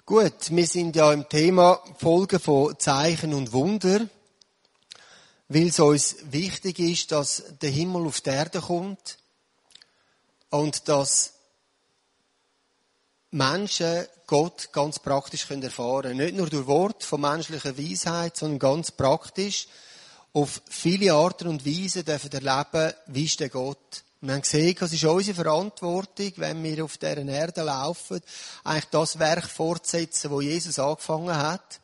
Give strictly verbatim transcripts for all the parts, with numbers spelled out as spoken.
Gut, wir sind ja im Thema Folgen von Zeichen und Wunder, weil es uns wichtig ist, dass der Himmel auf die Erde kommt und dass Menschen Gott ganz praktisch erfahren können. Nicht nur durch Wort von menschlicher Weisheit, sondern ganz praktisch auf viele Arten und Weisen dürfen erleben, wie ist der Gott. Wir haben gesehen, es ist unsere Verantwortung, wenn wir auf dieser Erde laufen, eigentlich das Werk fortsetzen, das Jesus angefangen hat,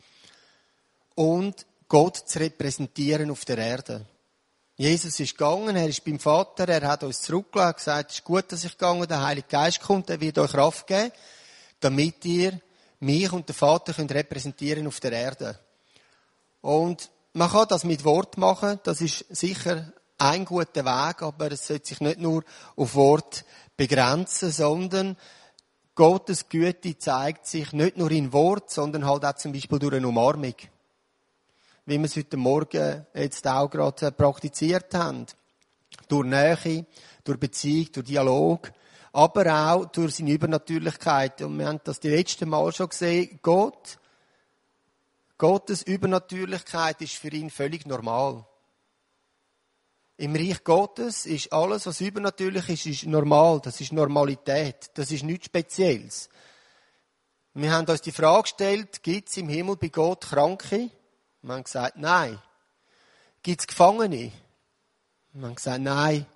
und Gott zu repräsentieren auf der Erde. Jesus ist gegangen, er ist beim Vater, er hat uns zurückgelassen, gesagt, es ist gut, dass ich gegangen bin, der Heilige Geist kommt, er wird euch Kraft geben, damit ihr mich und den Vater könnt repräsentieren auf der Erde. Und man kann das mit Wort machen, das ist sicher ein guter Weg, aber es sollte sich nicht nur auf Wort begrenzen, sondern Gottes Güte zeigt sich nicht nur in Wort, sondern halt auch zum Beispiel durch eine Umarmung. Wie wir es heute Morgen jetzt auch gerade praktiziert haben. Durch Nähe, durch Beziehung, durch Dialog, aber auch durch seine Übernatürlichkeit. Und wir haben das die letzte Mal schon gesehen. Gott, Gottes Übernatürlichkeit ist für ihn völlig normal. Im Reich Gottes ist alles, was übernatürlich ist, ist normal. Das ist Normalität. Das ist nichts Spezielles. Wir haben uns die Frage gestellt, gibt es im Himmel bei Gott Kranke? Wir haben gesagt, nein. Gibt es Gefangene? Wir haben gesagt, nein.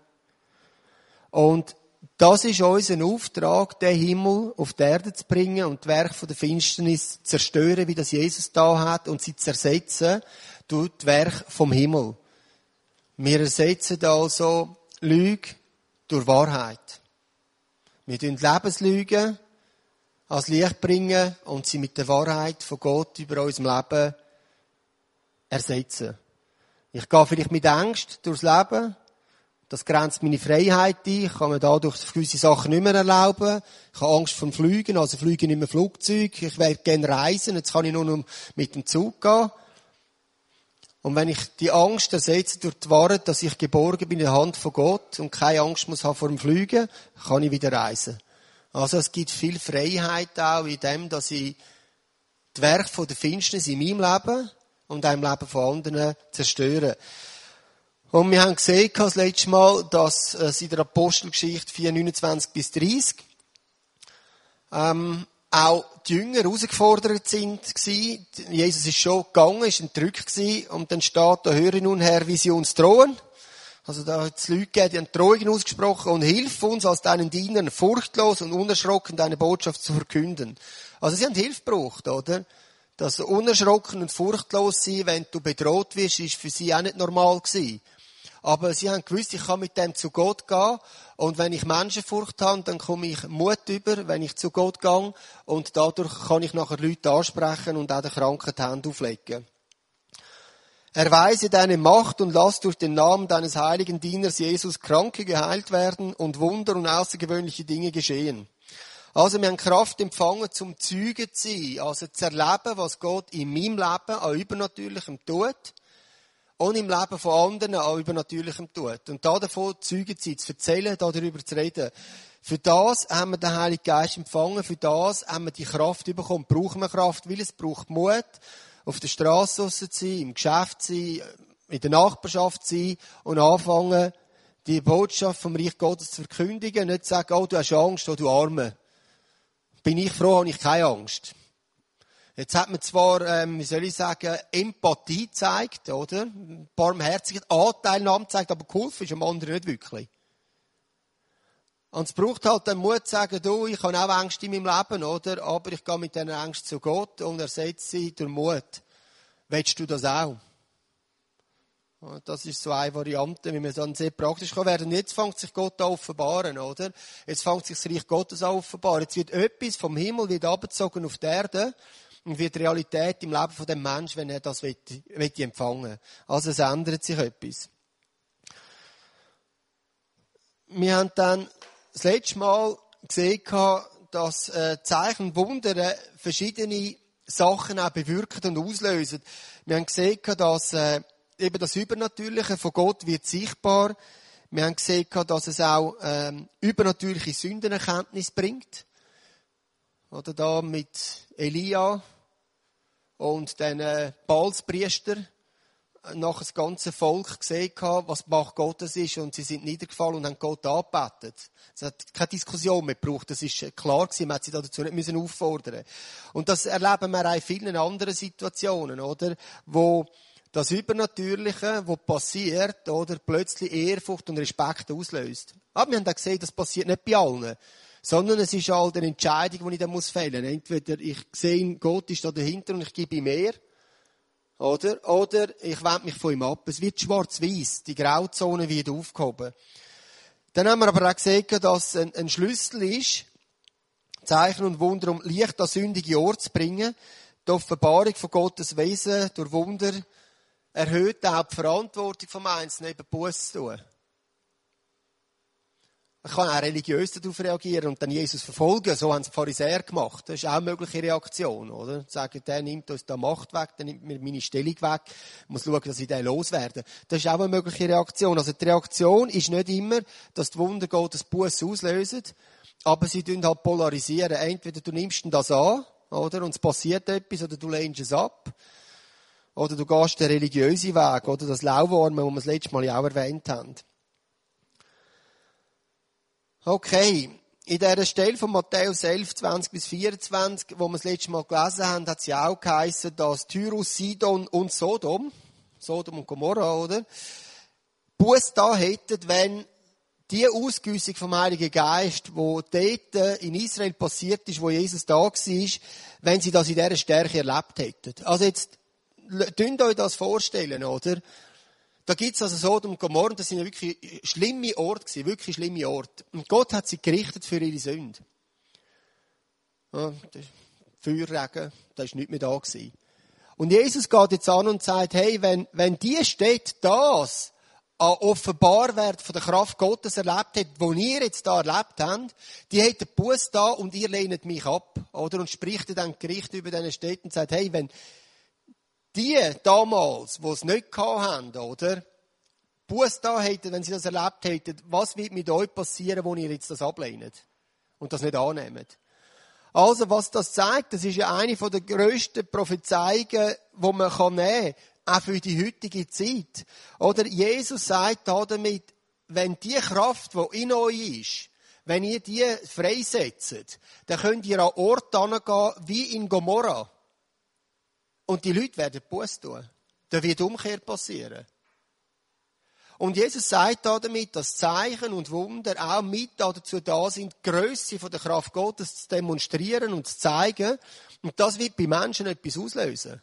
Und das ist unser Auftrag, den Himmel auf die Erde zu bringen und die Werke der Finsternis zu zerstören, wie das Jesus da hat, und sie zu ersetzen durch die Werke vom Himmel. Wir ersetzen also Lüge durch Wahrheit. Wir tun Lebenslügen als Licht bringen und sie mit der Wahrheit von Gott über unserem Leben ersetzen. Ich gehe vielleicht mit Angst durchs Leben. Das grenzt meine Freiheit ein. Ich kann mir dadurch gewisse Sachen nicht mehr erlauben. Ich habe Angst vom Fliegen, also fliege nicht mehr Flugzeug. Ich werde gerne reisen, jetzt kann ich nur noch mit dem Zug gehen. Und wenn ich die Angst ersetze durch die Wahrheit, dass ich geborgen bin in der Hand von Gott und keine Angst muss haben vor dem Fliegen, kann ich wieder reisen. Also es gibt viel Freiheit auch in dem, dass ich die Werke von der Finsternis in meinem Leben und auch im Leben von anderen zerstöre. Und wir haben gesehen, das letzte Mal, dass es in der Apostelgeschichte vier, neunundzwanzig bis dreißig ähm, auch die Jünger herausgefordert sind gewesen. Jesus ist schon gegangen, ist entrückt gewesen, und dann steht da, höre nun Herr, wie sie uns drohen. Also da hat es Leute gegeben, die haben Drohungen ausgesprochen, und hilf uns als deinen Dienern furchtlos und unerschrocken deine Botschaft zu verkünden. Also sie haben Hilfe gebraucht, oder? Das unerschrocken und furchtlos sein, wenn du bedroht wirst, ist für sie auch nicht normal gewesen. Aber sie haben gewusst, ich kann mit dem zu Gott gehen, und wenn ich Menschenfurcht habe, dann komme ich Mut über, wenn ich zu Gott gehe, und dadurch kann ich nachher Leute ansprechen und auch den Kranken die Hände auflegen. Erweise deine Macht und lass durch den Namen deines heiligen Dieners Jesus Kranke geheilt werden und Wunder und außergewöhnliche Dinge geschehen. Also wir haben Kraft empfangen, zum Zeugen zu sein, also zu erleben, was Gott in meinem Leben an Übernatürlichem tut und im Leben von anderen an Übernatürlichem tut. Und da davon Zeugen zu sein, zu erzählen, darüber zu reden. Für das haben wir den Heiligen Geist empfangen, für das haben wir die Kraft bekommen. Brauchen wir Kraft, weil es braucht Mut, auf der Straße draussen zu sein, im Geschäft zu sein, in der Nachbarschaft zu sein und anfangen, die Botschaft vom Reich Gottes zu verkündigen. Nicht zu sagen, oh, du hast Angst, oh, du Arme. Bin ich froh, habe ich keine Angst. Jetzt hat man zwar, ähm, wie soll ich sagen, Empathie gezeigt, oder? Barmherzigkeit, Anteilnahme gezeigt, aber geholfen ist dem anderen nicht wirklich. Und es braucht halt den Mut zu sagen, du, ich habe auch Ängste in meinem Leben, oder? Aber ich gehe mit diesen Ängsten zu Gott und ersetze sie durch Mut. Willst du das auch? Das ist so eine Variante, wie wir dann sehr praktisch werden kann. Jetzt fängt sich Gott an offenbaren, oder? Jetzt fängt sich das Reich Gottes an offenbaren. Jetzt wird etwas vom Himmel wird abgezogen auf die Erde und wird Realität im Leben von dem Menschen, wenn er das will, will empfangen. Also es ändert sich etwas. Wir haben dann das letzte Mal gesehen, dass Zeichen und Wunder verschiedene Sachen auch bewirken und auslösen. Wir haben gesehen, dass eben das Übernatürliche von Gott wird sichtbar. Wir haben gesehen, dass es auch ähm, übernatürliche Sündenerkenntnis bringt. oder da mit Elia und den äh, Baalspriester nach das ganze Volk gesehen, was die Macht Gottes ist, und sie sind niedergefallen und haben Gott angebetet. Es hat keine Diskussion mehr gebraucht, das ist klar gewesen, man hat sie dazu nicht müssen auffordern. Und das erleben wir auch in vielen anderen Situationen, oder? Wo das Übernatürliche, was passiert, oder, plötzlich Ehrfurcht und Respekt auslöst. Aber wir haben auch gesehen, das passiert nicht bei allen. Sondern es ist halt eine Entscheidung, die ich dann fällen muss. Entweder ich sehe, Gott ist da dahinter und ich gebe ihm mehr. Oder? Oder ich wende mich von ihm ab. Es wird schwarz-weiß. Die Grauzone wird aufgehoben. Dann haben wir aber auch gesehen, dass ein, ein Schlüssel ist, Zeichen und Wunder, um Licht an sündige Orte zu bringen. Die Offenbarung von Gottes Wesen durch Wunder erhöht auch die Verantwortung vom Einzelnen, eben Buße zu tun. Man kann auch religiös darauf reagieren und dann Jesus verfolgen. So haben es die Pharisäer gemacht. Das ist auch eine mögliche Reaktion, oder? Sagen, der nimmt uns da Macht weg, der nimmt mir meine Stellung weg. Ich muss schauen, dass ich den loswerde. Das ist auch eine mögliche Reaktion. Also die Reaktion ist nicht immer, dass die Wunder Gottes Buße auslösen, aber sie tun halt polarisieren. Entweder du nimmst das an, oder? Und es passiert etwas, oder du lehnst es ab. Oder du gehst den religiösen Weg, oder? Das Lauwarme, das wir das letzte Mal ja auch erwähnt haben. Okay, in dieser Stelle von Matthäus elf, zwanzig bis vierundzwanzig, wo wir das letzte Mal gelesen haben, hat es ja auch geheißen, dass Tyrus, Sidon und Sodom, Sodom und Gomorra, oder, Buße da hätten, wenn die Ausgüssung vom Heiligen Geist, wo dort in Israel passiert ist, wo Jesus da war, wenn sie das in dieser Stärke erlebt hätten. Also jetzt, könnt ihr euch das vorstellen, oder? Da gibt's also Sodom und Gomorra, das sind ja wirklich schlimme Orte gewesen, wirklich schlimme Orte. Und Gott hat sie gerichtet für ihre Sünde. Ja, der Feuerregen, da ist nichts mehr da gewesen. Und Jesus geht jetzt an und sagt, hey, wenn, wenn die Städte das an Offenbarwert von der Kraft Gottes erlebt hat, wo ihr jetzt da erlebt habt, die hätten Buße da und ihr lehnt mich ab, oder? Und spricht dann Gericht über diese Städte und sagt, hey, wenn die damals, die es nicht gehabt haben, oder, Buße da hätten, wenn sie das erlebt hätten, was wird mit euch passieren, wo ihr jetzt das ablehnt und das nicht annehmt? Also, was das zeigt, das ist ja eine der grössten Prophezeiungen, die man nehmen kann, auch für die heutige Zeit. Oder Jesus sagt da damit, wenn die Kraft, die in euch ist, wenn ihr die freisetzt, dann könnt ihr an Orte hingehen, wie in Gomorra. Und die Leute werden Buße tun. Da wird Umkehr passieren. Und Jesus sagt da damit, dass Zeichen und Wunder auch mit dazu da sind, die Grösse der Kraft Gottes zu demonstrieren und zu zeigen. Und das wird bei Menschen etwas auslösen.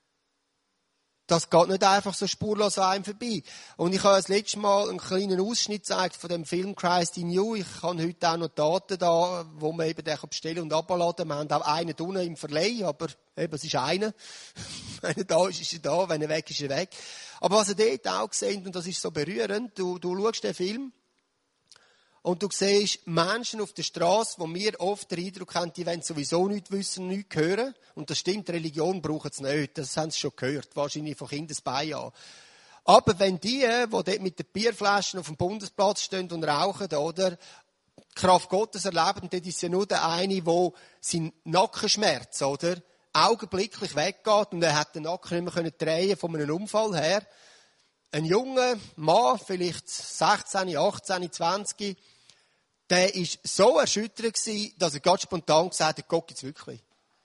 Das geht nicht einfach so spurlos an einem vorbei. Und ich habe das letzte Mal einen kleinen Ausschnitt gezeigt von dem Film Christ in You. Ich habe heute auch noch Daten da, wo man eben den bestellen und abladen kann. Wir haben auch einen unten im Verleih, aber eben, es ist einer. Wenn er da ist, ist er da. Wenn er weg ist, ist er weg. Aber was ihr dort auch seht, und das ist so berührend, du, du schaust den Film und du siehst Menschen auf der Straße, wo wir oft den Eindruck haben, die wollen sowieso nichts wissen, nichts hören. Und das stimmt, Religion brauchen sie nicht. Das haben sie schon gehört, wahrscheinlich von Kindesbeinen an. Aber wenn die, die dort mit den Bierflaschen auf dem Bundesplatz stehen und rauchen, oder, die Kraft Gottes erleben, dann ist ja nur der eine, der seinen Nackenschmerz, oder, augenblicklich weggeht und er hat den Nacken nicht mehr drehen von einem Unfall her. Ein junger Mann, vielleicht sechzehn, achtzehn, zwanzig, der war so erschüttert gewesen, dass er ganz spontan gesagt hat, Gott gibt's wirklich.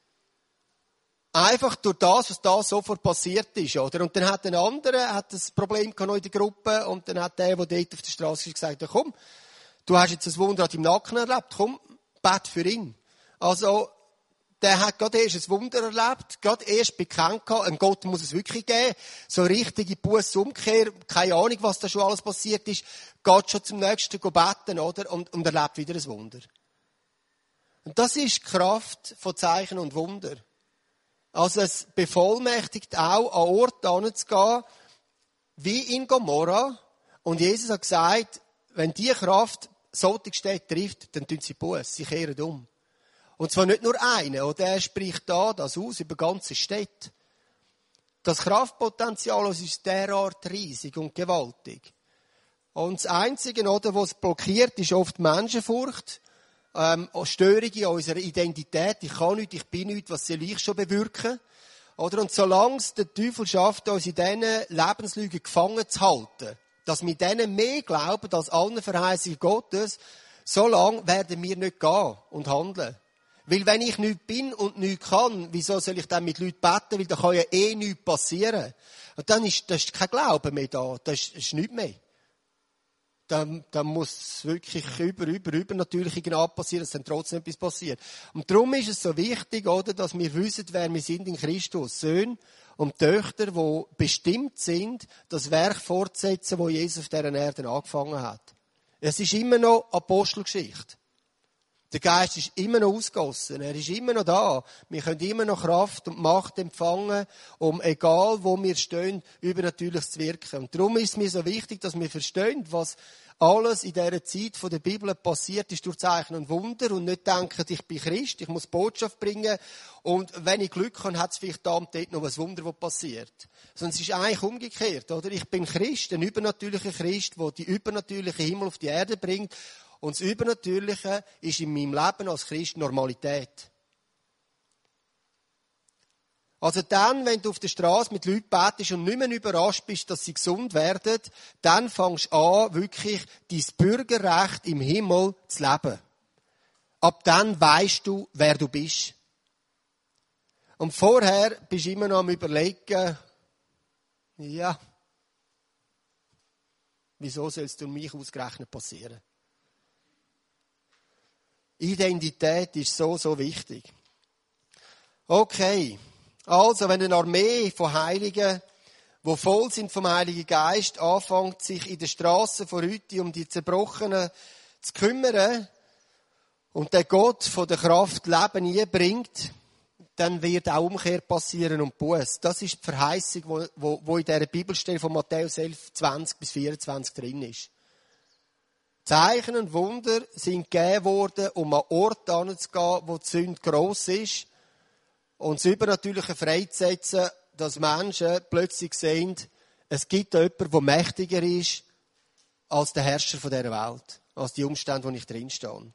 Einfach durch das, was da sofort passiert ist, oder? Und dann hat ein anderer, hat das Problem gehabt in der Gruppe, und dann hat der, der dort auf der Straße ist, gesagt, ja, komm, du hast jetzt das Wunder an deinem Nacken erlebt, komm, bet für ihn. Also, der hat gerade erst ein Wunder erlebt, gerade erst bekannt gehabt, ein Gott muss es wirklich geben. So richtige Bußumkehr, keine Ahnung, was da schon alles passiert ist, geht schon zum nächsten beten, oder? Und, und erlebt wieder ein Wunder. Und das ist die Kraft von Zeichen und Wunder. Also es bevollmächtigt auch, an Orte hinzugehen, wie in Gomorra. Und Jesus hat gesagt, wenn die Kraft solche Städte trifft, dann tun sie Buße, sie kehren um. Und zwar nicht nur eine, oder er spricht da das aus über ganze Städte. Das Kraftpotenzial ist derart riesig und gewaltig. Und das Einzige, oder, was es blockiert, ist oft Menschenfurcht. ähm, Störungen in unserer Identität. Ich kann nichts, ich bin nichts, was soll ich schon bewirken? Oder? Und solange es der Teufel schafft, uns in diesen Lebenslügen gefangen zu halten, dass wir denen mehr glauben als allen Verheißungen Gottes, solange werden wir nicht gehen und handeln. Weil wenn ich nichts bin und nichts kann, wieso soll ich dann mit Leuten beten? Weil da kann ja eh nichts passieren. Und dann ist, das ist kein Glaube mehr da. Das ist, das ist nichts mehr. Dann, dann muss wirklich über, über, über natürliche Gnade passieren, dass dann trotzdem etwas passiert. Und darum ist es so wichtig, oder, dass wir wissen, wer wir sind in Christus. Söhne und Töchter, die bestimmt sind, das Werk fortzusetzen, das Jesus auf dieser Erde angefangen hat. Es ist immer noch Apostelgeschichte. Der Geist ist immer noch ausgegossen. Er ist immer noch da. Wir können immer noch Kraft und Macht empfangen, um, egal wo wir stehen, übernatürlich zu wirken. Und darum ist es mir so wichtig, dass wir verstehen, was alles in dieser Zeit von der Bibel passiert ist durch Zeichen und Wunder und nicht denken, ich bin Christ, ich muss Botschaft bringen und wenn ich Glück habe, hat es vielleicht da und dort noch ein Wunder, was passiert. Sondern es ist eigentlich umgekehrt, oder? Ich bin Christ, ein übernatürlicher Christ, der die übernatürliche Himmel auf die Erde bringt. Und das Übernatürliche ist in meinem Leben als Christ Normalität. Also dann, wenn du auf der Straße mit Leuten betest und nicht mehr überrascht bist, dass sie gesund werden, dann fängst du an, wirklich dein Bürgerrecht im Himmel zu leben. Ab dann weisst du, wer du bist. Und vorher bist du immer noch am Überlegen, ja, wieso soll es durch mich ausgerechnet passieren? Identität ist so, so wichtig. Okay. Also, wenn eine Armee von Heiligen, die voll sind vom Heiligen Geist, anfängt, sich in den Strassen von heute um die Zerbrochenen zu kümmern und der Gott von der Kraft Leben einbringt, dann wird auch Umkehr passieren und Buß. Das ist die Verheißung, wo, wo, wo in dieser Bibelstelle von Matthäus elf, zwanzig bis vierundzwanzig drin ist. Zeichen und Wunder sind gegeben worden, um an Ort hinzugehen, wo die Sünde gross ist und das Übernatürliche freizusetzen, dass Menschen plötzlich sehen, es gibt jemanden, der mächtiger ist als der Herrscher dieser Welt, als die Umstände, wo ich drinstehe.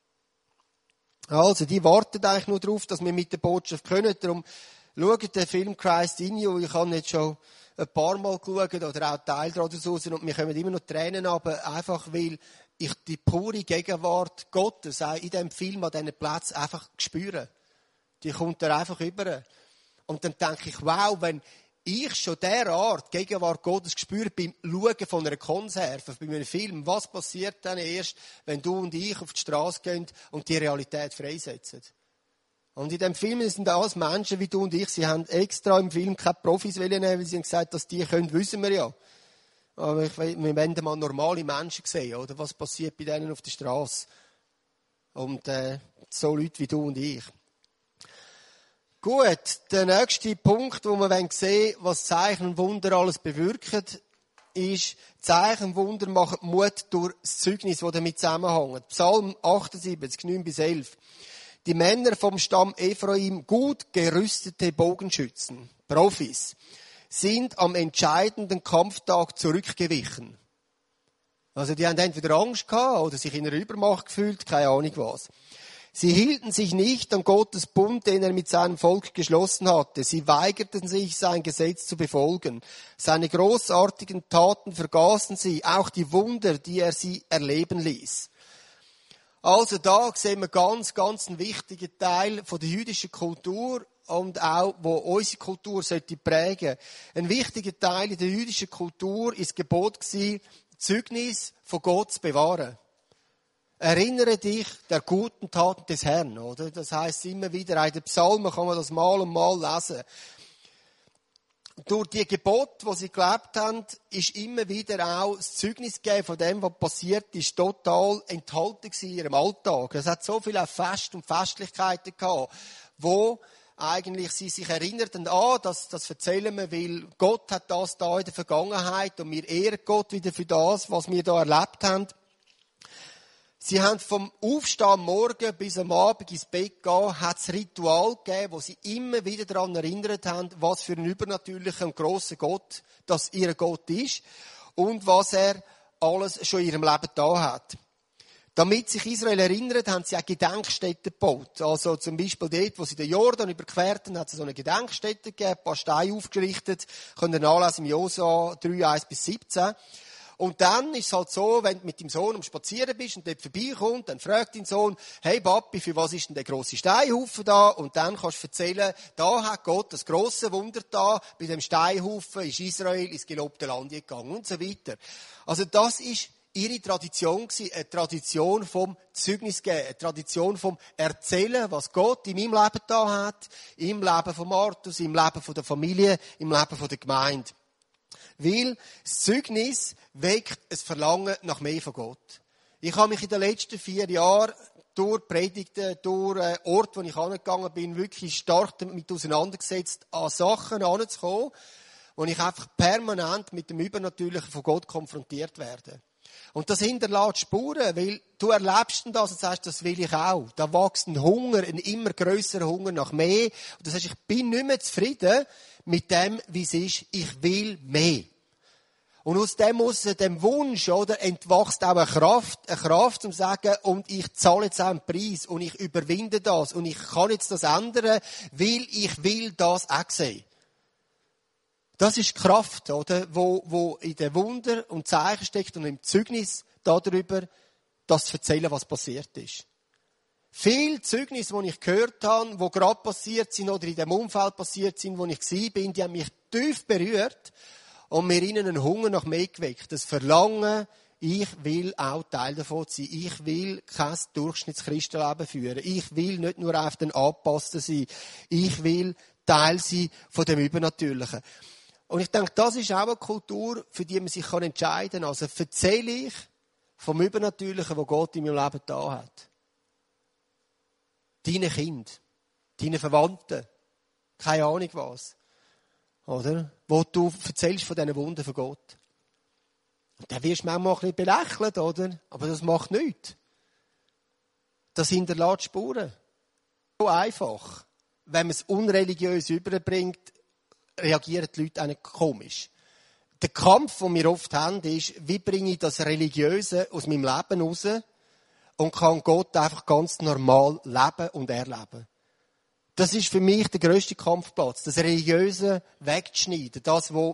Also, die warten eigentlich nur darauf, dass wir mit der Botschaft können. Darum schaut den Film Christ in You. Ich habe jetzt schon ein paar Mal geschaut oder auch Teil daraus und mir kommen immer noch Tränen runter, einfach weil ich die pure Gegenwart Gottes auch in diesem Film an diesen Plätzen einfach spüre. Die kommt da einfach über. Und dann denke ich, wow, wenn ich schon derart Gegenwart Gottes spüre beim Schauen von einer Konserve, bei einem Film, was passiert dann erst, wenn du und ich auf die Straße gehen und die Realität freisetzen? Und in dem Film sind alles Menschen wie du und ich. Sie haben extra im Film keine Profis nehmen, weil sie haben gesagt, dass die können, wissen wir ja. Aber ich, wir wollen mal normale Menschen sehen, oder? Was passiert bei denen auf der Straße? Und äh, so Leute wie du und ich. Gut, der nächste Punkt, wo wir sehen wollen, was Zeichen und Wunder alles bewirken, ist, Zeichen und Wunder machen Mut durch das Zeugnis, das damit zusammenhängt. Psalm achtundsiebzig, neun bis elf. Die Männer vom Stamm Ephraim, gut gerüstete Bogenschützen, Profis, sind am entscheidenden Kampftag zurückgewichen. Also die haben entweder Angst gehabt oder sich in einer Übermacht gefühlt, keine Ahnung was. Sie hielten sich nicht an Gottes Bund, den er mit seinem Volk geschlossen hatte. Sie weigerten sich, sein Gesetz zu befolgen. Seine großartigen Taten vergaßen sie, auch die Wunder, die er sie erleben ließ. Also da sehen wir ganz, ganz einen wichtigen Teil von der jüdischen Kultur und auch, wo unsere Kultur sollte prägen. Ein wichtiger Teil in der jüdischen Kultur ist das Gebot gewesen, Zeugnis von Gott zu bewahren. Erinnere dich der guten Taten des Herrn, oder? Das heisst immer wieder, in den Psalmen kann man das mal und mal lesen. Durch die Gebote, die sie gelebt haben, ist immer wieder auch das Zeugnis gegeben von dem, was passiert ist, total enthalten in ihrem Alltag. Es hat so viele Feste und Festlichkeiten gehabt, wo eigentlich sie sich erinnerten, ah, das, das erzählen wir, weil Gott hat das da in der Vergangenheit und wir ehren Gott wieder für das, was wir da erlebt haben. Sie haben vom Aufstehen am Morgen bis am Abend ins Bett gehen, hat es Ritual gegeben, wo sie immer wieder daran erinnert haben, was für ein übernatürlicher und grosser Gott das ihr Gott ist und was er alles schon in ihrem Leben da hat. Damit sich Israel erinnert, haben sie auch Gedenkstätten gebaut. Also zum Beispiel dort, wo sie den Jordan überquerten, hat es so eine Gedenkstätte gegeben, ein paar Steine aufgerichtet. Könnt ihr nachlesen im Josua drei, eins bis siebzehn. Und dann ist es halt so, wenn du mit deinem Sohn am Spazieren bist und dort vorbeikommt, dann fragt dein Sohn, hey Papi, für was ist denn der grosse Steinhaufen da? Und dann kannst du erzählen, da hat Gott das grosse Wunder da, bei dem Steinhaufen ist Israel ins gelobte Land gegangen und so weiter. Also das ist ihre Tradition gewesen, eine Tradition vom Zeugnis geben, eine Tradition vom Erzählen, was Gott in meinem Leben da hat, im Leben von Martus, im Leben von der Familie, im Leben von der Gemeinde. Weil das Zeugnis weckt ein Verlangen nach mehr von Gott. Ich habe mich in den letzten vier Jahren durch Predigten, durch Orte, wo ich angegangen bin, wirklich stark damit auseinandergesetzt, an Sachen heranzukommen, wo ich einfach permanent mit dem Übernatürlichen von Gott konfrontiert werde. Und das hinterlässt Spuren, weil du erlebst das und sagst, das will ich auch. Da wächst ein Hunger, ein immer grösserer Hunger nach mehr. Und du sagst, ich bin nicht mehr zufrieden mit dem, wie es ist. Ich will mehr. Und aus dem, aus dem Wunsch, oder, entwachst auch eine Kraft, eine Kraft, um zu sagen, und ich zahle jetzt auch einen Preis, und ich überwinde das, und ich kann jetzt das ändern, weil ich will das auch sehen. Das ist die Kraft, oder, wo, wo in den Wunder und Zeichen steckt und im Zeugnis darüber, das zu erzählen, was passiert ist. Viele Zeugnisse, die ich gehört habe, die gerade passiert sind oder in dem Umfeld passiert sind, wo ich war, bin, die haben mich tief berührt und mir ihnen einen Hunger nach mehr geweckt. Das Verlangen, ich will auch Teil davon sein. Ich will kein Durchschnittschristenleben führen. Ich will nicht nur auf den Angepassten sein. Ich will Teil sein von dem Übernatürlichen. Und ich denke, das ist auch eine Kultur, für die man sich entscheiden kann. Also erzähle ich vom Übernatürlichen, das Gott in meinem Leben da hat. Deine Kinder, deine Verwandten, keine Ahnung was. Oder? Wo du erzählst von diesen Wunden von Gott. Und dann wirst du manchmal ein bisschen belächelt, oder? Aber das macht nichts. Das hinterlässt Spuren. So einfach. Wenn man es unreligiös überbringt, reagieren die Leute auch komisch. Der Kampf, den wir oft haben, ist, wie bringe ich das Religiöse aus meinem Leben raus und kann Gott einfach ganz normal leben und erleben. Das ist für mich der grösste Kampfplatz, das Religiöse wegzuschneiden, das, wo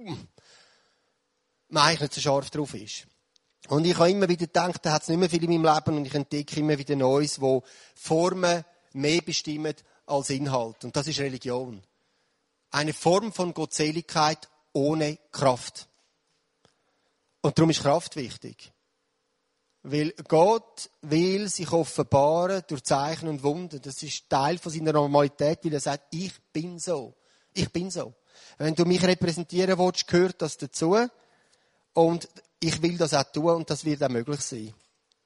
man eigentlich nicht so scharf drauf ist. Und ich habe immer wieder gedacht, da hat es nicht mehr viel in meinem Leben und ich entdecke immer wieder Neues, wo Formen mehr bestimmen als Inhalt. Und das ist Religion. Eine Form von Gottseligkeit ohne Kraft. Und darum ist Kraft wichtig. Weil Gott will sich offenbaren durch Zeichen und Wunder. Das ist Teil von seiner Normalität, weil er sagt, ich bin so. Ich bin so. Wenn du mich repräsentieren willst, gehört das dazu. Und ich will das auch tun und das wird auch möglich sein.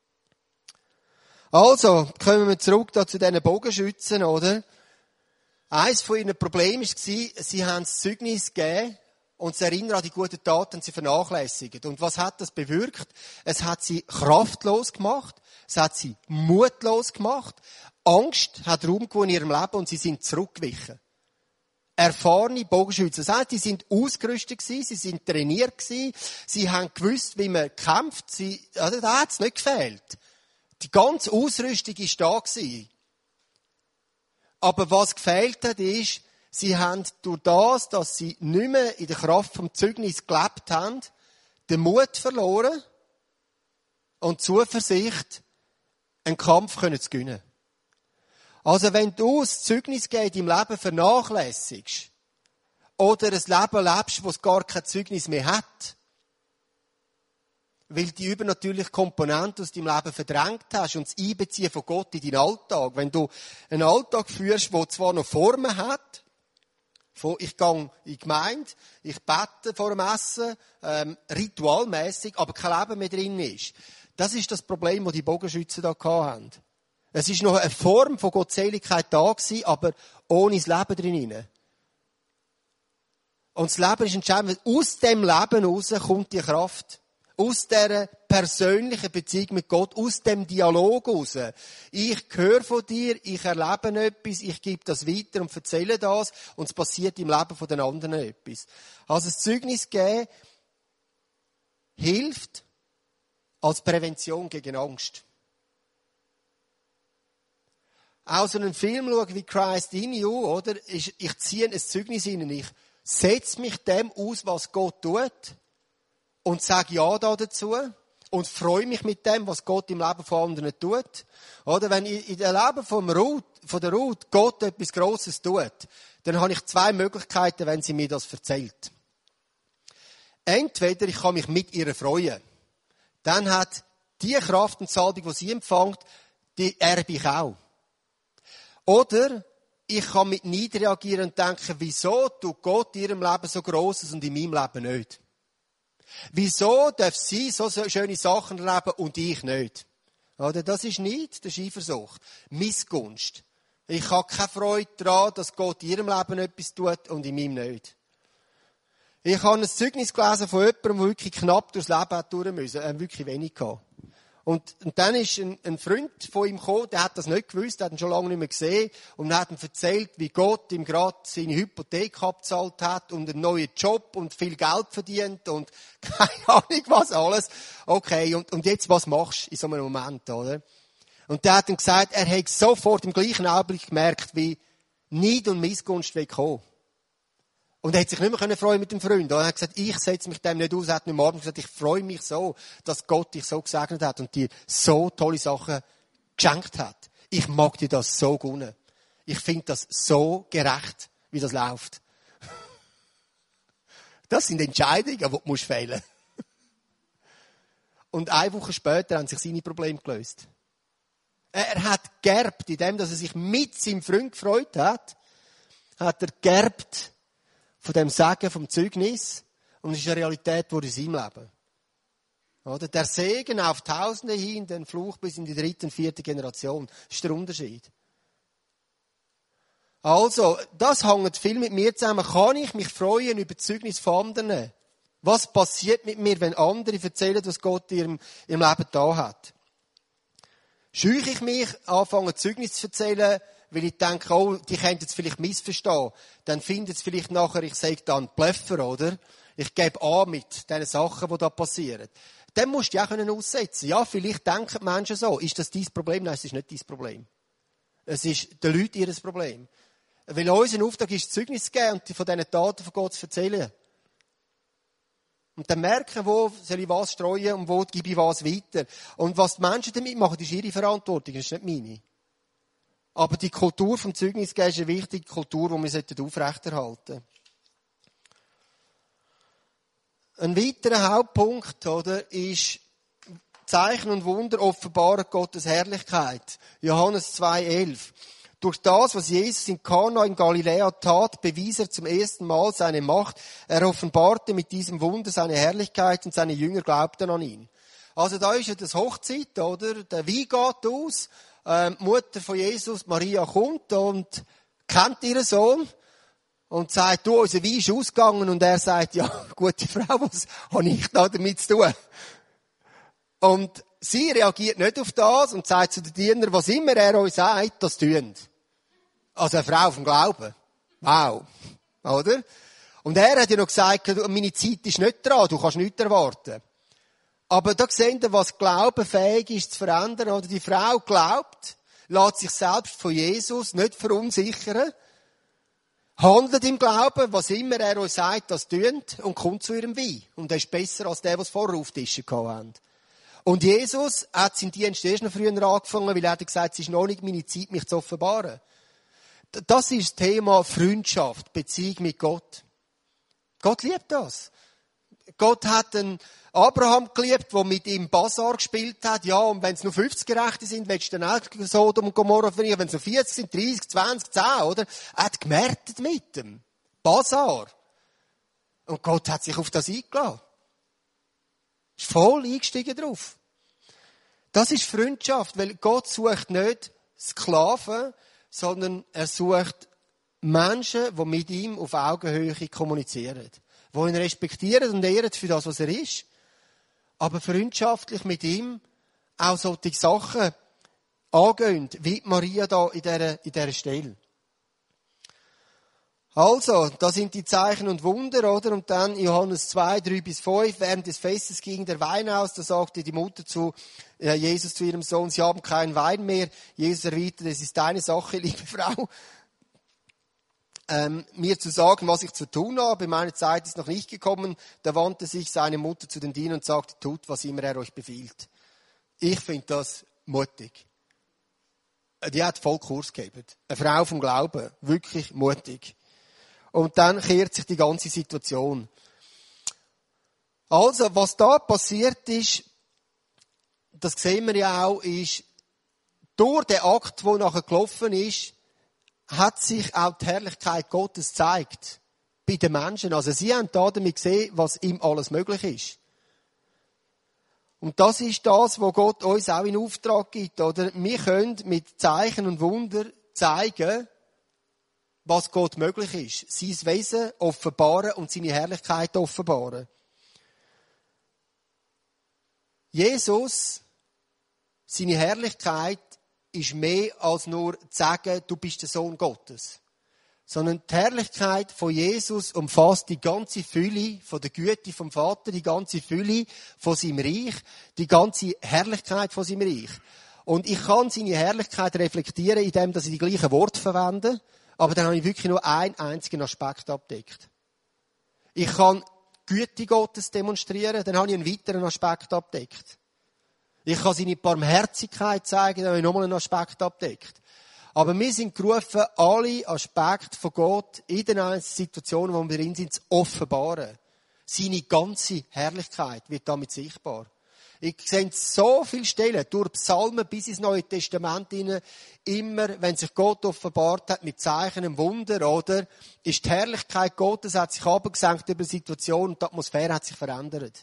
Also, kommen wir zurück da zu diesen Bogenschützen, oder? Eines von ihren Problemen war, sie haben das Zeugnis gegeben und das Erinnern an die guten Taten sie vernachlässigt. Und was hat das bewirkt? Es hat sie kraftlos gemacht, es hat sie mutlos gemacht, Angst hat Raum gewonnen in ihrem Leben und sie sind zurückgewichen. Erfahrene Bogenschützen. Das heißt, die sind ausgerüstet gewesen, sie sind trainiert gewesen, sie haben gewusst, wie man kämpft, sie, also da hat es nicht gefehlt. Die ganze Ausrüstung war da gewesen. Aber was gefehlt hat, ist, sie haben durch das, dass sie nicht mehr in der Kraft vom Zeugnis gelebt haben, den Mut verloren und die Zuversicht, einen Kampf zu gewinnen. Also wenn du das Zeugnis in deinem Leben vernachlässigst oder ein Leben lebst, wo es gar kein Zeugnis mehr hat, weil die übernatürliche Komponente aus deinem Leben verdrängt hast und das Einbeziehen von Gott in deinen Alltag. Wenn du einen Alltag führst, der zwar noch Formen hat, von ich gehe in die Gemeinde, ich bete vor dem Essen, ähm, ritualmässig, aber kein Leben mehr drin ist. Das ist das Problem, das die Bogenschützen da hatten. Es ist noch eine Form von Gottseligkeit da gewesen, aber ohne das Leben drin. Und das Leben ist entscheidend, weil aus dem Leben heraus kommt die Kraft. Aus dieser persönlichen Beziehung mit Gott, aus dem Dialog heraus. Ich höre von dir, ich erlebe etwas, ich gebe das weiter und erzähle das und es passiert im Leben von den anderen etwas. Also das Zeugnis geben hilft als Prävention gegen Angst. auch so einen Film schaue wie Christ in You, oder? Ich, ich ziehe ein Zeugnis hinein. Ich setze mich dem aus, was Gott tut. Und sage Ja da dazu. Und freue mich mit dem, was Gott im Leben von anderen tut. Oder? Wenn in dem Leben vom Ruth, von der Ruth Gott etwas Grosses tut, dann habe ich zwei Möglichkeiten, wenn sie mir das erzählt. Entweder ich kann mich mit ihr freuen. Dann hat die Kraft und Salbung, die sie empfängt, die erbe ich auch. Oder ich kann mit Neid reagieren und denken, wieso tut Gott in ihrem Leben so Grosses und in meinem Leben nicht? Wieso darf sie so schöne Sachen erleben und ich nicht? Oder das ist nicht der Eifersucht. Missgunst. Ich habe keine Freude daran, dass Gott in ihrem Leben etwas tut und in meinem nicht. Ich habe ein Zeugnis gelesen von jemandem, der wirklich knapp durchs Leben hat durch müssen. Er hat wirklich wenig gehabt. Und, und dann ist ein, ein Freund von ihm gekommen, der hat das nicht gewusst, der hat ihn schon lange nicht mehr gesehen und hat ihm erzählt, wie Gott ihm gerade seine Hypothek abgezahlt hat und einen neuen Job und viel Geld verdient und keine Ahnung was alles. Okay, und, und jetzt, was machst du in so einem Moment, oder? Und der hat ihm gesagt, er hat sofort im gleichen Augenblick gemerkt, wie Neid und Missgunst wegkommen. Und er hat sich nicht mehr freuen mit dem Freund. Er hat gesagt, ich setze mich dem nicht aus. Er hat mir am Abend gesagt, ich freue mich so, dass Gott dich so gesegnet hat und dir so tolle Sachen geschenkt hat. Ich mag dir das so gönnen. Ich finde das so gerecht, wie das läuft. Das sind Entscheidungen, die du fällen musst. Und eine Woche später haben sich seine Probleme gelöst. Er hat geerbt, indem er sich mit seinem Freund gefreut hat, hat er geerbt von dem Segen, vom Zeugnis. Und es ist eine Realität, die in seinem Leben. Oder? Der Segen auf Tausende hin, den Fluch bis in die dritte und vierte Generation. Das ist der Unterschied. Also, das hängt viel mit mir zusammen. Kann ich mich freuen über das Zeugnis von anderen? Was passiert mit mir, wenn andere erzählen, was Gott in ihrem, ihrem Leben da hat? Scheuche ich mich, anfangen Zeugnis zu erzählen, weil ich denke, oh, die könnten es vielleicht missverstehen. Dann findet es vielleicht nachher, ich sage dann Blöffer, oder? Ich gebe an mit den Sachen, die da passieren. Dann musst du dich auch aussetzen. Ja, vielleicht denken die Menschen so. Ist das dein Problem? Nein, es ist nicht dein Problem. Es ist den Leuten ihr Problem. Weil unser Auftrag ist, Zeugnis zu geben und von diesen Taten von Gott zu erzählen. Und dann merken, wo soll ich was streuen und wo gebe ich was weiter. Und was die Menschen damit machen, ist ihre Verantwortung, das ist nicht meine. Aber die Kultur vom Zeugnisgeben ist eine wichtige Kultur, die wir aufrechterhalten sollten. Ein weiterer Hauptpunkt, oder, ist Zeichen und Wunder offenbaren Gottes Herrlichkeit. Johannes zwei elf. Durch das, was Jesus in Kana in Galiläa tat, bewies er zum ersten Mal seine Macht. Er offenbarte mit diesem Wunder seine Herrlichkeit und seine Jünger glaubten an ihn. Also da ist ja das Hochzeit, oder? Der Wein geht aus. Die Mutter von Jesus, Maria, kommt und kennt ihren Sohn und sagt, du, unser Wein ist ausgegangen. Und er sagt, ja, gute Frau, was habe ich da damit zu tun? Und sie reagiert nicht auf das und sagt zu den Dienern, was immer er euch sagt, das tun. Also eine Frau vom Glauben. Wow. Oder? Und er hat ja noch gesagt, meine Zeit ist nicht dran, du kannst nichts erwarten. Aber da sehen wir, was Glauben fähig ist zu verändern. Oder die Frau glaubt, lässt sich selbst von Jesus nicht verunsichern, handelt im Glauben, was immer er euch sagt, das tönt und kommt zu ihrem Wein. Und er ist besser als der, was vorher auf Tischen hatten. Und Jesus hat seinen Dienst erst noch früher angefangen, weil er hat gesagt, es ist noch nicht meine Zeit, mich zu offenbaren. Das ist das Thema Freundschaft, Beziehung mit Gott. Gott liebt das. Gott hat einen Abraham geliebt, der mit ihm Basar gespielt hat. Ja, und wenn es nur fünfzig Gerechte sind, willst du dann auch Sodom und Gomorra verlieren. Wenn es nur vierzig sind, dreißig, zwanzig, zehn, oder? Er hat gemerkt mit dem. Basar. Und Gott hat sich auf das eingeladen. Ist voll eingestiegen drauf. Das ist Freundschaft, weil Gott sucht nicht Sklaven, sondern er sucht Menschen, die mit ihm auf Augenhöhe kommunizieren. Die ihn respektieren und ehren für das, was er ist. Aber freundschaftlich mit ihm auch solche Sachen angehen, wie Maria da in dieser, in dieser Stelle. Also, da sind die Zeichen und Wunder, oder? Und dann Johannes zwei, drei bis fünf, während des Festes ging der Wein aus, da sagte die Mutter zu äh, Jesus zu ihrem Sohn, sie haben keinen Wein mehr. Jesus erwiderte, es ist deine Sache, liebe Frau, ähm, mir zu sagen, was ich zu tun habe. Meine Zeit ist noch nicht gekommen. Da wandte sich seine Mutter zu den Dienern und sagte, tut, was immer er euch befiehlt. Ich finde das mutig. Die hat voll Kurs gegeben. Eine Frau vom Glauben. Wirklich mutig. Und dann kehrt sich die ganze Situation. Also, was da passiert ist, das sehen wir ja auch, ist, durch den Akt, der nachher gelaufen ist, hat sich auch die Herrlichkeit Gottes gezeigt. Bei den Menschen. Also, sie haben da damit gesehen, was ihm alles möglich ist. Und das ist das, was Gott uns auch in Auftrag gibt, oder? Wir können mit Zeichen und Wunder zeigen, was Gott möglich ist. Sein Wesen offenbaren und seine Herrlichkeit offenbaren. Jesus, seine Herrlichkeit ist mehr als nur zu sagen, du bist der Sohn Gottes. Sondern die Herrlichkeit von Jesus umfasst die ganze Fülle von der Güte vom Vater, die ganze Fülle von seinem Reich, die ganze Herrlichkeit von seinem Reich. Und ich kann seine Herrlichkeit reflektieren, indem ich die gleichen Worte verwende, aber dann habe ich wirklich nur einen einzigen Aspekt abdeckt. Ich kann die Güte Gottes demonstrieren, dann habe ich einen weiteren Aspekt abdeckt. Ich kann seine Barmherzigkeit zeigen, dann habe ich nochmal einen Aspekt abdeckt. Aber wir sind gerufen, alle Aspekte von Gott in den einzelnen Situationen, wo wir drin sind, zu offenbaren. Seine ganze Herrlichkeit wird damit sichtbar. Ich sehe so viele Stellen, durch Psalmen bis ins Neue Testament hinein, immer, wenn sich Gott offenbart hat, mit Zeichen, einem Wunder, oder, ist die Herrlichkeit Gottes, hat sich abgesenkt über die Situation und die Atmosphäre hat sich verändert.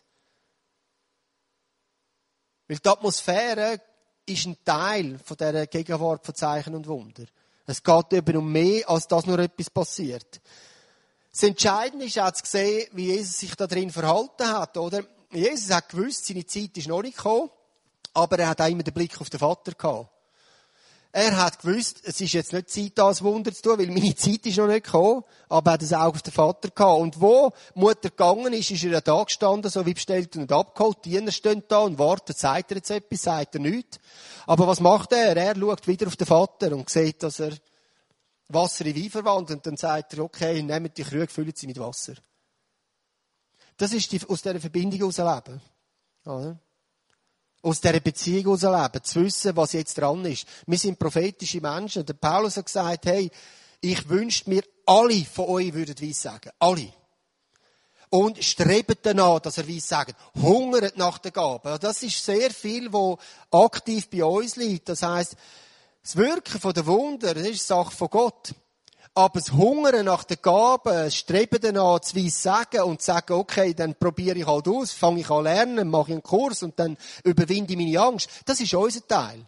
Weil die Atmosphäre ist ein Teil von dieser Gegenwart von Zeichen und Wunder. Es geht eben um mehr, als dass nur etwas passiert. Das Entscheidende ist auch zu sehen, wie Jesus sich da drin verhalten hat, oder? Jesus hat gewusst, seine Zeit ist noch nicht gekommen, aber er hat auch immer den Blick auf den Vater gehabt. Er hat gewusst, es ist jetzt nicht Zeit, das Wunder zu tun, weil meine Zeit ist noch nicht gekommen, aber er hat das Auge auf den Vater gehabt. Und wo die Mutter gegangen ist, ist er da gestanden, so wie bestellt und abgeholt. Die Diener stehen da und warten, sagt er jetzt etwas, sagt er nichts. Aber was macht er? Er schaut wieder auf den Vater und sieht, dass er Wasser in Wein verwandelt. Und dann sagt er, okay, nehmt die Krüge, füllen sie mit Wasser. Das ist die, aus dieser Verbindung herausleben. Oder? Aus dieser Beziehung herausleben. Zu wissen, was jetzt dran ist. Wir sind prophetische Menschen. Der Paulus hat gesagt, hey, ich wünschte mir, alle von euch würden Weiss sagen. Alle. Und strebt danach, dass er Weiss sagt. Hungert nach der Gabe. Das ist sehr viel, was aktiv bei uns liegt. Das heisst, das Wirken von der Wunder, das ist Sache von Gott. Aber das Hungern nach der Gabe, das Streben danach, zu Weiss sagen und zu sagen, okay, dann probiere ich halt aus, fange ich an lernen, mache ich einen Kurs und dann überwinde ich meine Angst. Das ist unser Teil.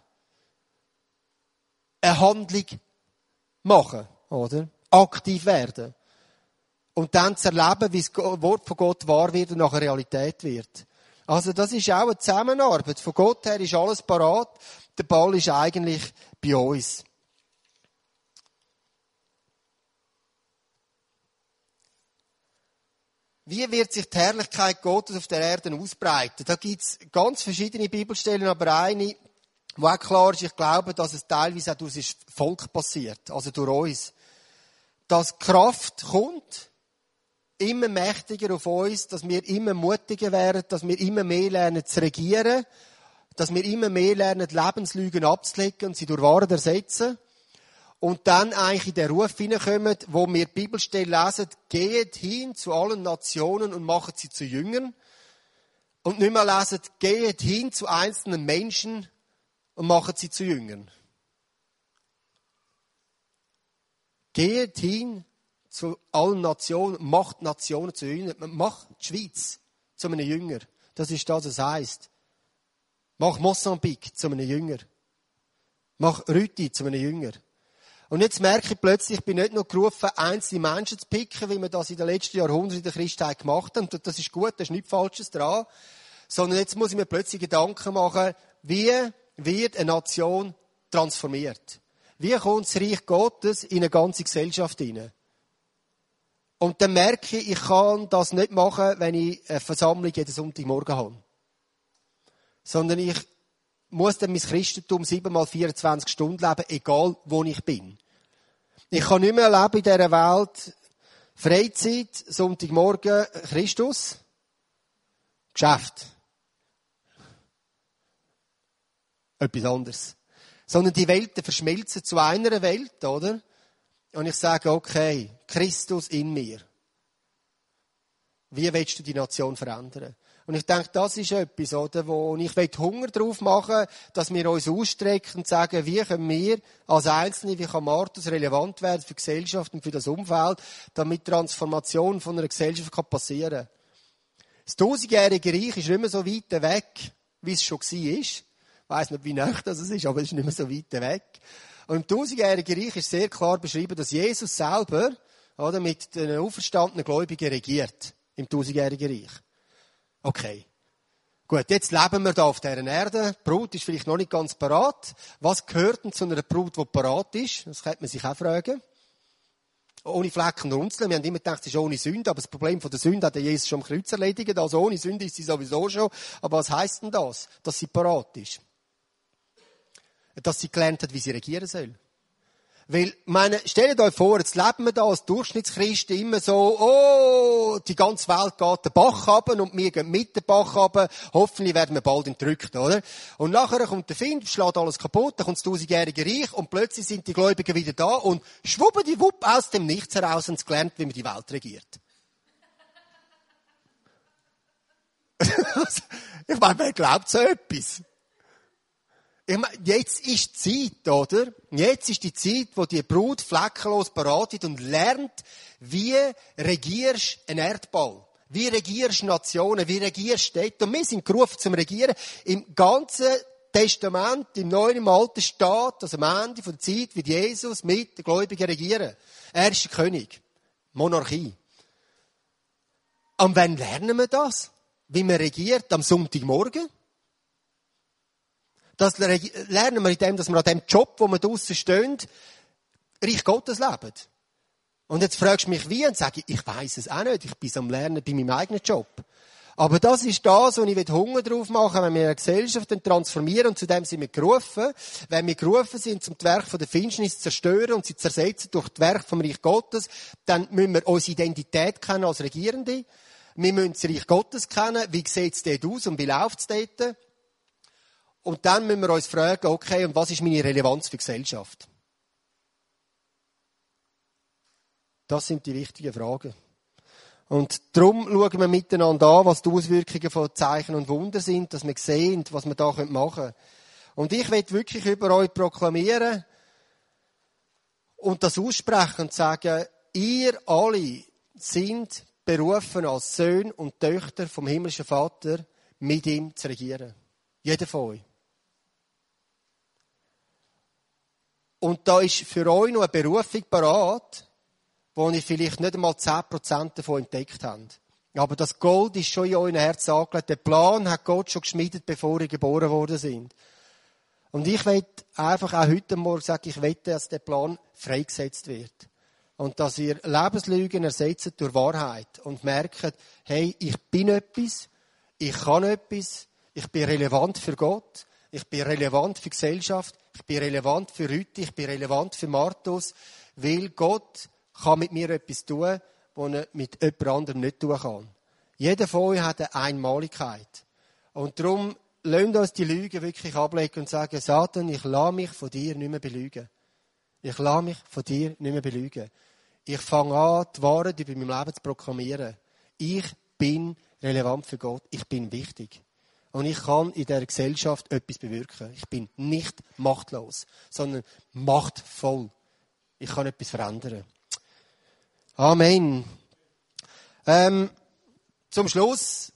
Eine Handlung machen, oder? Aktiv werden. Und dann zu erleben, wie das Wort von Gott wahr wird und nachher Realität wird. Also das ist auch eine Zusammenarbeit. Von Gott her ist alles parat. Der Ball ist eigentlich bei uns. Wie wird sich die Herrlichkeit Gottes auf der Erde ausbreiten? Da gibt es ganz verschiedene Bibelstellen, aber eine, wo auch klar ist, ich glaube, dass es teilweise auch durch das Volk passiert, also durch uns. Dass Kraft kommt, immer mächtiger auf uns, dass wir immer mutiger werden, dass wir immer mehr lernen zu regieren, dass wir immer mehr lernen, Lebenslügen abzulegen und sie durch Wahrheit ersetzen. Und dann eigentlich in den Ruf hineinkommen, wo wir die Bibelstelle lesen, geht hin zu allen Nationen und machen sie zu Jüngern. Und nicht mehr lesen, geht hin zu einzelnen Menschen und machen sie zu Jüngern. Geht hin zu allen Nationen, macht Nationen zu Jüngern. Macht die Schweiz zu einem Jünger. Das ist das, was es heisst. Mach Mosambik zu einem Jünger. Mach Rüti zu einem Jünger. Und jetzt merke ich plötzlich, ich bin nicht nur gerufen, einzelne Menschen zu picken, wie wir das in den letzten Jahrhunderten in der Christenheit gemacht haben. Und das ist gut, da ist nichts Falsches dran. Sondern jetzt muss ich mir plötzlich Gedanken machen, wie wird eine Nation transformiert? Wie kommt das Reich Gottes in eine ganze Gesellschaft hinein? Und dann merke ich, ich kann das nicht machen, wenn ich eine Versammlung jeden Sonntagmorgen habe. Sondern ich muss dann mein Christentum sieben mal vierundzwanzig Stunden leben, egal wo ich bin. Ich kann nicht mehr leben in dieser Welt Freizeit, Sonntagmorgen Christus, Geschäft. Etwas anderes. Sondern die Welten verschmelzen zu einer Welt, oder? Und ich sage, okay, Christus in mir. Wie willst du die Nation verändern? Und ich denke, das ist etwas, oder, wo ich Hunger drauf machen, dass wir uns ausstrecken und sagen, wie können wir als Einzelne, wie kann Martus relevant werden für die Gesellschaft und für das Umfeld, damit Transformation von einer Gesellschaft passieren kann. Das tausendjährige Reich ist nicht mehr so weit weg, wie es schon war. Ich weiss nicht, wie nah das ist, aber es ist nicht mehr so weit weg. Und im tausendjährigen Reich ist sehr klar beschrieben, dass Jesus selber, oder, mit den auferstandenen Gläubigen regiert. Im tausendjährigen Reich. Okay. Gut, jetzt leben wir da auf dieser Erde. Die Brut ist vielleicht noch nicht ganz parat. Was gehört denn zu einer Brut, die parat ist? Das könnte man sich auch fragen. Ohne Flecken und Runzeln. Wir haben immer gedacht, sie ist ohne Sünde, aber das Problem von der Sünde hat Jesus schon am Kreuz erledigt. Also ohne Sünde ist sie sowieso schon. Aber was heisst denn das? Dass sie parat ist. Dass sie gelernt hat, wie sie regieren soll. Weil, meine, stellt euch vor, jetzt leben wir da als Durchschnittschristen immer so, oh, die ganze Welt geht den Bach runter und wir gehen mit dem Bach runter. Hoffentlich werden wir bald entrückt, oder? Und nachher kommt der Find, schlägt alles kaputt, dann kommt das tausendjährige Reich und plötzlich sind die Gläubigen wieder da und schwuppdiwupp aus dem Nichts heraus und gelernt, wie man die Welt regiert. Ich meine, wer glaubt so etwas? Ich meine, jetzt ist die Zeit, oder? Jetzt ist die Zeit, wo die Brut fleckenlos beratet und lernt, wie regierst du einen Erdball? Wie regierst du Nationen? Wie regierst du Städte? Und wir sind gerufen zum Regieren. Im ganzen Testament, im Neuen, im Alten steht, dass am Ende der Zeit wird Jesus mit den Gläubigen regieren. Er ist der König. Monarchie. Und wann lernen wir das? Wie man regiert? Am Sonntagmorgen? Das lernen wir in dem, dass wir an dem Job, wo wir draussen stehen, Reich Gottes leben. Und jetzt fragst du mich wie und sage ich, ich weiss es auch nicht. Ich bin am Lernen bei meinem eigenen Job. Aber das ist das, wo ich Hunger drauf machen will, wenn wir eine Gesellschaft transformieren, und zu dem sind wir gerufen. Wenn wir gerufen sind, zum Werk von der Finsternis zu zerstören und sie zu ersetzen durch das Werk vom Reich Gottes, dann müssen wir unsere Identität kennen als Regierende. Wir müssen das Reich Gottes kennen. Wie sieht es dort aus und wie läuft es dort? Und dann müssen wir uns fragen, okay, und was ist meine Relevanz für die Gesellschaft? Das sind die wichtigen Fragen. Und darum schauen wir miteinander an, was die Auswirkungen von Zeichen und Wunder sind, dass wir sehen, was wir da machen können. Und ich will wirklich über euch proklamieren und das aussprechen und sagen, ihr alle sind berufen als Söhne und Töchter vom himmlischen Vater, mit ihm zu regieren. Jeder von euch. Und da ist für euch noch eine Berufung parat, wo ihr vielleicht nicht einmal zehn Prozent davon entdeckt habt. Aber das Gold ist schon in eurem Herzen angelegt. Den Plan hat Gott schon geschmiedet, bevor ihr geboren worden sind. Und ich will einfach auch heute Morgen sagen, ich will, dass der Plan freigesetzt wird. Und dass ihr Lebenslügen ersetzt durch Wahrheit und merkt, hey, ich bin etwas, ich kann etwas, ich bin relevant für Gott, ich bin relevant für die Gesellschaft, ich bin relevant für heute, ich bin relevant für Martus, weil Gott kann mit mir etwas tun, was er mit jemand anderem nicht tun kann. Jeder von euch hat eine Einmaligkeit. Und darum lasst uns die Lügen wirklich ablegen und sagen, Satan, ich lasse mich von dir nicht mehr belügen. Ich lasse mich von dir nicht mehr belügen. Ich fange an, die Wahrheit über mein Leben zu proklamieren. Ich bin relevant für Gott. Ich bin wichtig. Und ich kann in dieser Gesellschaft etwas bewirken. Ich bin nicht machtlos, sondern machtvoll. Ich kann etwas verändern. Amen. Ähm, zum Schluss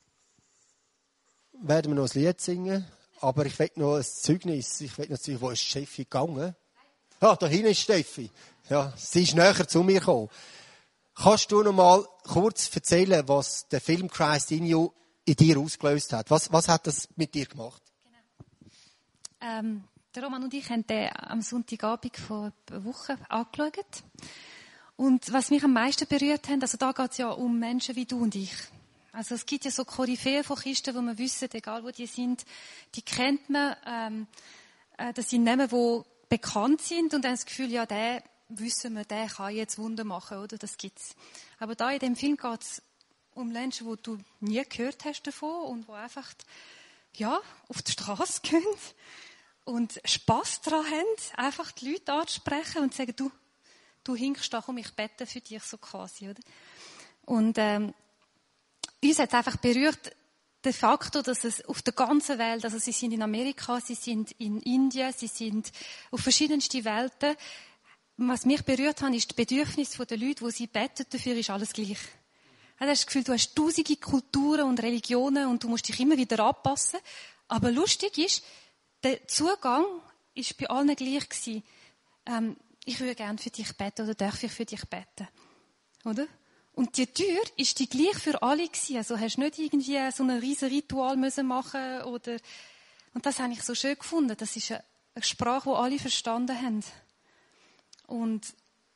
werden wir noch ein Lied singen, aber ich will noch ein Zeugnis. Ich will natürlich, wo ist Steffi gegangen? Ah, da hinten ist Steffi. Ja, sie ist näher zu mir gekommen. Kannst du noch mal kurz erzählen, was der Film Christ in You in dir ausgelöst hat? Was, was hat das mit dir gemacht? Genau. Ähm, der Roman und ich haben den am Sonntagabend vor einer Woche angeschaut. Und was mich am meisten berührt hat, also da geht es ja um Menschen wie du und ich. Also es gibt ja so Koryphäen von Christen, wo man wissen, egal wo die sind, die kennt man, ähm, äh, das sind Namen, die bekannt sind und dann das Gefühl, ja, der wissen wir, der kann jetzt Wunder machen, oder? Das gibt's. Aber da in dem Film geht es um Menschen, die du nie gehört hast davon und die einfach, ja, auf die Straße gehen und Spass daran haben, einfach die Leute anzusprechen und zu sagen, du, du hinkst da, komm, ich bete für dich, so quasi, oder? Und, ähm, uns hat es einfach berührt, der Faktor, dass es auf der ganzen Welt, also sie sind in Amerika, sie sind in Indien, sie sind auf verschiedensten Welten. Was mich berührt hat, ist das Bedürfnis der Leute, die sie beten, dafür ist alles gleich. Also, du hast das Gefühl, du hast tausende Kulturen und Religionen und du musst dich immer wieder anpassen. Aber lustig ist, der Zugang ist bei allen gleich gewesen. Ähm, ich würde gerne für dich beten oder darf ich für dich beten? Oder? Und die Tür ist die gleich für alle gewesen. Also hast nicht irgendwie so ein riesen Ritual müssen machen oder, und das habe ich so schön gefunden. Das ist eine Sprache, die alle verstanden haben. Und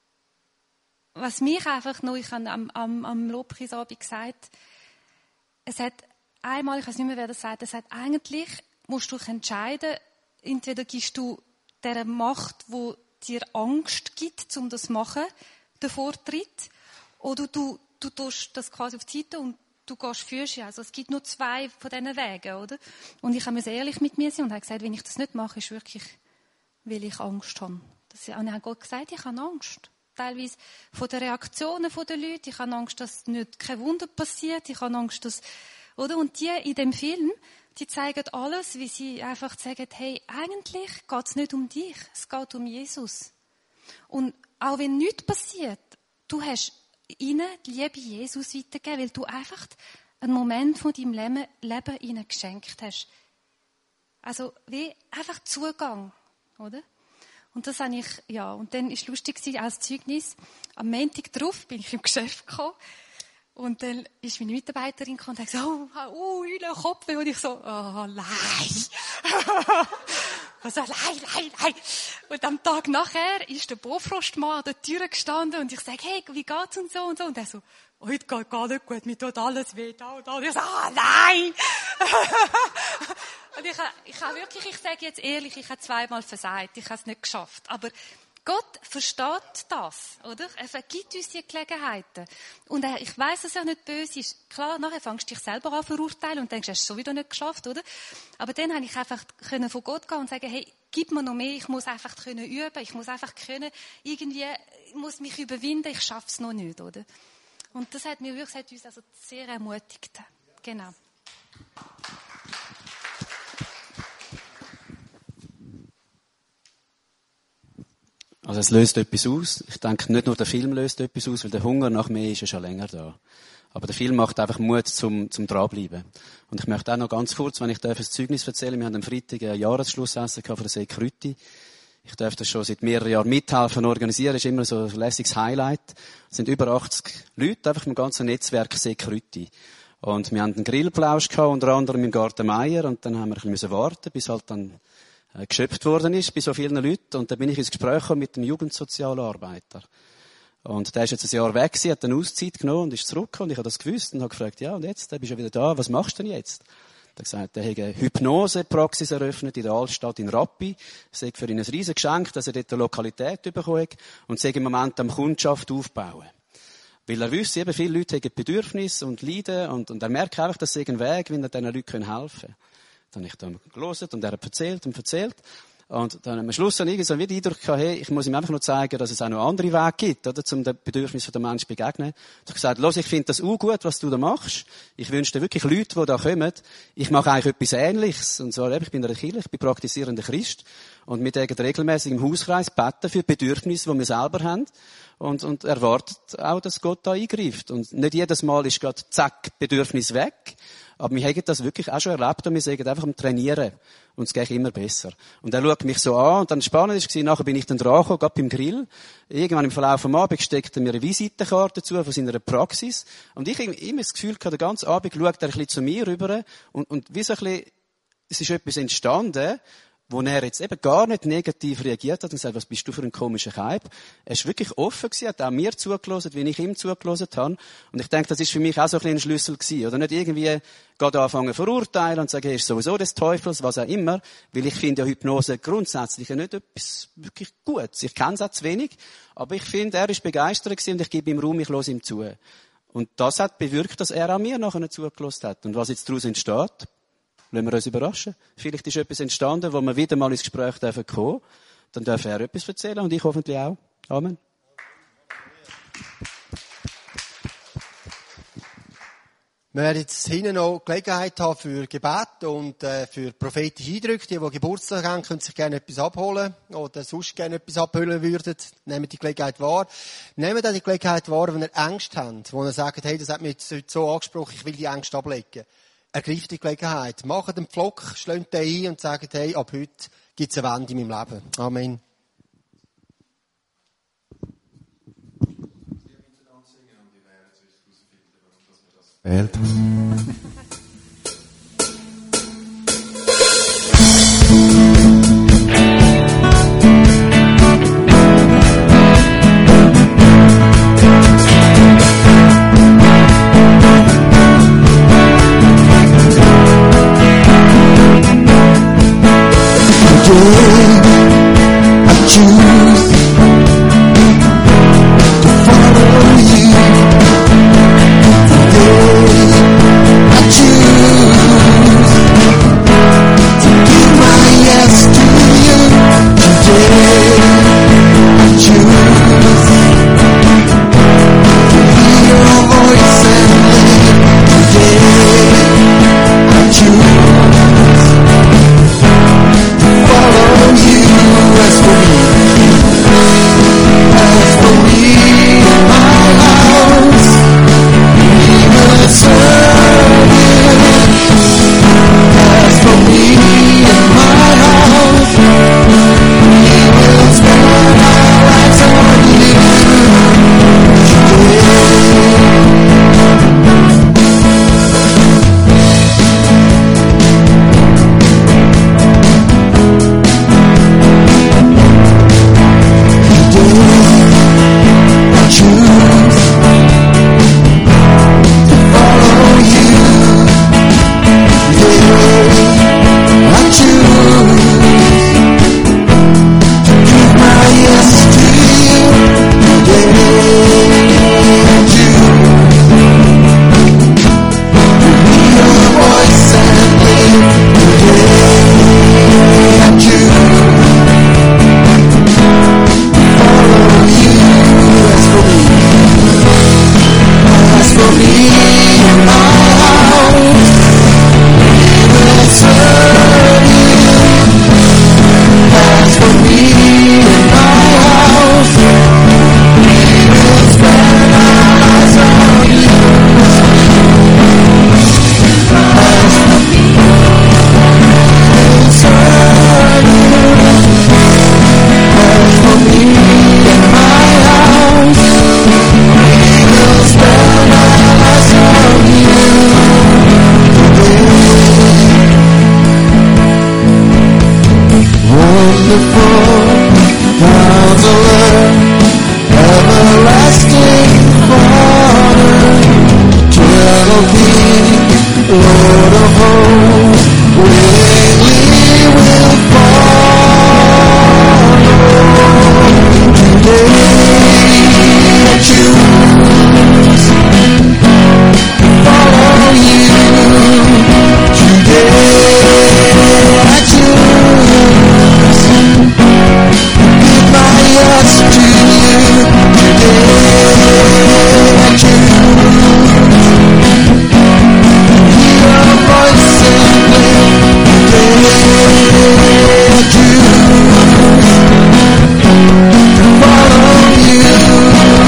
was mich einfach noch, ich habe am, am, am Lobpreisabend gesagt, es hat einmal, ich weiß nicht mehr, wer das sagt, es hat eigentlich, musst du dich entscheiden, entweder gibst du dieser Macht, die dir Angst gibt, um das zu machen, den Vortritt, oder du, du tust das quasi auf die Seite und du gehst führst. Also es gibt nur zwei von diesen Wegen, oder? Und ich habe ehrlich mit mir sein und habe gesagt, wenn ich das nicht mache, ist wirklich, weil ich Angst habe. Das, und ich habe Gott gesagt, ich habe Angst. Teilweise von den Reaktionen der Leute. Ich habe Angst, dass nicht kein Wunder passiert. Ich habe Angst, dass, oder? Und die in dem Film, die zeigen alles, wie sie einfach sagen, hey, eigentlich geht es nicht um dich. Es geht um Jesus. Und auch wenn nichts passiert, du hast ihnen die Liebe Jesus weitergeben, weil du einfach einen Moment von deinem Leben, Leben ihnen geschenkt hast. Also, wie einfach Zugang, oder? Und das habe ich, ja, und dann war es lustig als Zeugnis. Am Montag drauf bin ich im Geschäft gekommen. Und dann ist meine Mitarbeiterin gekommen und hat gesagt, oh, oh, oh, Kopf. Und ich so, oh, nein. Also, nein, nein, nein. Und am Tag nachher ist der Bofrostmann an der Tür gestanden und ich sage, hey, wie geht's und so und so. Und er so, heute geht gar nicht gut, mir tut alles weh, da und da. Und ich so, ah, nein. Und ich, ich habe wirklich, ich sage jetzt ehrlich, ich habe zweimal versagt, ich habe es nicht geschafft. Aber Gott versteht das, oder? Er vergibt uns die Gelegenheiten. Und er, ich weiss, dass er nicht böse ist. Klar, nachher fängst du dich selber an verurteilen und denkst, du hast es sowieso nicht geschafft, oder? Aber dann habe ich einfach können von Gott gehen und sagen, hey, gib mir noch mehr, ich muss einfach können üben, ich muss einfach können, irgendwie, ich muss mich überwinden, ich schaffe es noch nicht, oder? Und das hat mir wirklich, hat uns also sehr ermutigt. Genau. Also es löst etwas aus. Ich denke, nicht nur der Film löst etwas aus, weil der Hunger nach mehr ist ja schon länger da. Aber der Film macht einfach Mut zum, zum Dranbleiben. Und ich möchte auch noch ganz kurz, wenn ich darf, ein Zeugnis erzählen. Wir haben am Freitag ein Jahresschlussessen von der Security. Ich darf das schon seit mehreren Jahren mithelfen organisieren. Das ist immer so ein lässiges Highlight. Es sind über achtzig Leute, einfach im ganzen Netzwerk Security. Und wir haben einen Grillplausch gehabt, unter anderem im Garten Meier. Und dann haben wir ein bisschen warten, bis halt dann geschöpft worden ist bei so vielen Leuten. Und dann bin ich ins Gespräch gekommen mit dem Jugendsozialarbeiter. Und der ist jetzt ein Jahr weg gewesen, hat eine Auszeit genommen und ist zurückgekommen. Und ich habe das gewusst und habe gefragt, ja, und jetzt? Der bist ja wieder da. Was machst du denn jetzt? Er hat gesagt, er hat eine Hypnosepraxis eröffnet in der Altstadt in Rappi. Es sei für ihn ein riesen Geschenk, dass er dort eine Lokalität bekommen hat und sei im Moment am Kundschaft aufbauen. Weil er wüsste, eben viele Leute haben Bedürfnisse und Leiden und, und er merkt einfach, dass es ein Weg, wie er diesen Leuten helfen kann. Dann habe ich da gelesen und er hat erzählt und erzählt. Und dann am Schluss habe ich so wieder den Eindruck gehabt, hey, ich muss ihm einfach nur zeigen, dass es auch noch andere Wege gibt, oder, um den Bedürfnissen der Menschen zu begegnen. Ich habe gesagt, los, ich finde das auch gut, was du da machst. Ich wünsche dir wirklich Leute, die da kommen. Ich mache eigentlich etwas Ähnliches. Und zwar, ich bin in der Kirche, ich bin praktizierender Christ. Und wir dürfen regelmäßig im Hauskreis beten für Bedürfnisse, die wir selber haben. Und, und erwartet auch, dass Gott da eingreift. Und nicht jedes Mal ist gerade, zack, Bedürfnis weg. Aber wir haben das wirklich auch schon erlebt und wir sagen einfach am Trainieren. Und es geht immer besser. Und er schaut mich so an und dann spannend war, nachher bin ich dann dran gekommen, gerade beim Grill. Irgendwann im Verlauf am Abend steckte er mir eine Visitenkarte zu von seiner Praxis. Und ich habe immer das Gefühl gehabt, den ganzen Abend schaut er ein bisschen zu mir rüber und, und wie so ein bisschen, es ist etwas entstanden. wo er jetzt eben gar nicht negativ reagiert hat und gesagt, was bist du für ein komischer Kaib. Er ist wirklich offen gewesen, hat auch mir zugelassen, wie ich ihm zugelassen habe. Und ich denke, das ist für mich auch so ein kleiner Schlüssel gewesen. Oder nicht irgendwie gerade anfangen verurteilen und sagen, er ist sowieso des Teufels, was auch immer. Weil ich finde ja Hypnose grundsätzlich ja nicht etwas wirklich Gutes. Ich kenne es auch zu wenig. Aber ich finde, er ist begeistert gewesen und ich gebe ihm Raum, ich höre ihm zu. Und das hat bewirkt, dass er auch mir nachher zugelassen hat. Und was jetzt daraus entsteht, lassen wir uns überraschen. Vielleicht ist etwas entstanden, wo wir wieder mal ins Gespräch kommen dürfen. Dann darf er etwas erzählen und ich hoffentlich auch. Amen. Wir werden jetzt hinten noch Gelegenheit haben für Gebet und äh, für prophetische Eindrücke. Die, die Geburtstag haben, können sich gerne etwas abholen oder sonst gerne etwas abholen würden. Nehmen die Gelegenheit wahr. Nehmen auch die Gelegenheit wahr, wenn ihr Ängste habt, wo ihr sagt, hey, das hat mich jetzt heute so angesprochen, ich will die Ängste ablegen. Ergreift die Gelegenheit. Macht den Pflock, schlägt den ein und sagt, hey, ab heute gibt es eine Wende in meinem Leben. Amen. Wählt.